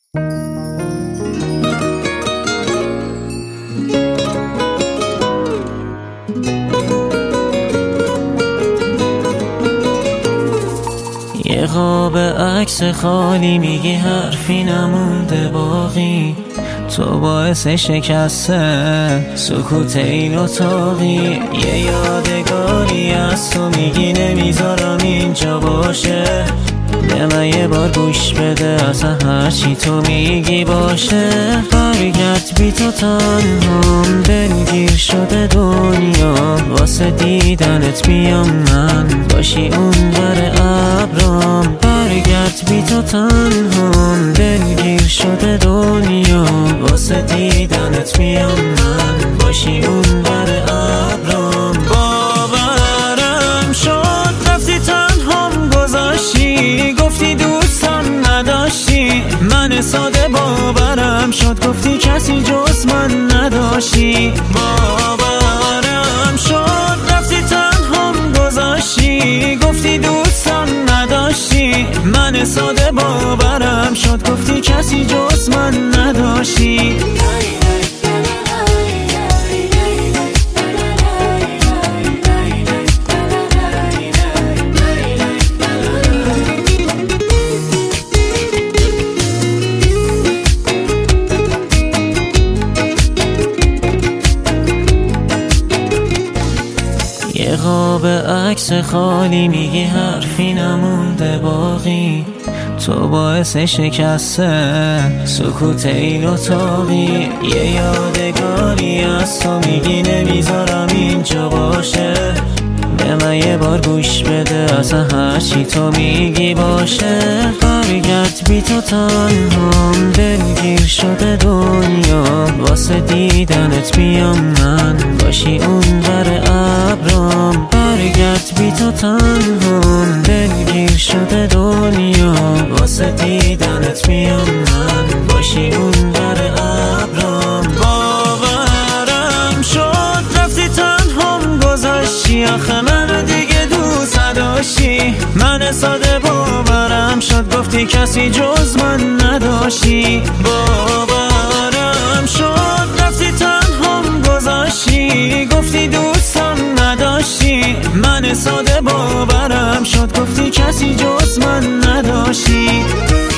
یه قاب عکس خالی میگی حرفی نمونده باقی، تو باعث شکسته سکوت این اتاقی. یه یادگاری از تو میگی نمیذارم اینجا باشه، به من یه بار گوش بده اصلا هرچی تو میگی باشه. برگرد بی تو تنهام، دلگیر شده دنیا، واسه دیدنت بیام من باشی اون ور ابرام. برگرد بی تو تنهام، دلگیر شده دنیا، واسه دیدنت بیام من باشی اون ور ابرام. باورم شد رفتی تنهام گذاشتی، گفتی دوستم نداشتی. من ساده باورم شد گفتی کسی جز من نداشتی. باورم شد رفتی تنهام گذاشتی، گفتی دوستم نداشتی. من ساده باورم شد گفتی کسی جز من نداشتی. یه قاب عکس خالی میگی حرفی نمونده باقی، تو باعث شکسته سکوت این اتاقی. یه یادگاری از تو میگی نمیذارم اینجا باشه، به من یه بار گوش بده اصلا هرچی تو میگی باشه. برگرد بی تو تنهام، دلگیر شده دنیا، واسه دیدنت بیام من باشی اون ور ابرام. برگرد بی تو تنهام، دلگیر شده دنیا، واسه دیدنت بیام من باشی اون ور ابرام. باورم شد رفتی تنهام گذاشتی، آخه من دیگه دوست نداشتی. من ساده باورم شد گفتی کسی جز من نداشتی. باورم شد رفتی تنهام گذاشتی، گفتی دوستم نداشتی. من ساده باورم شد گفتی کسی جز من نداشتی.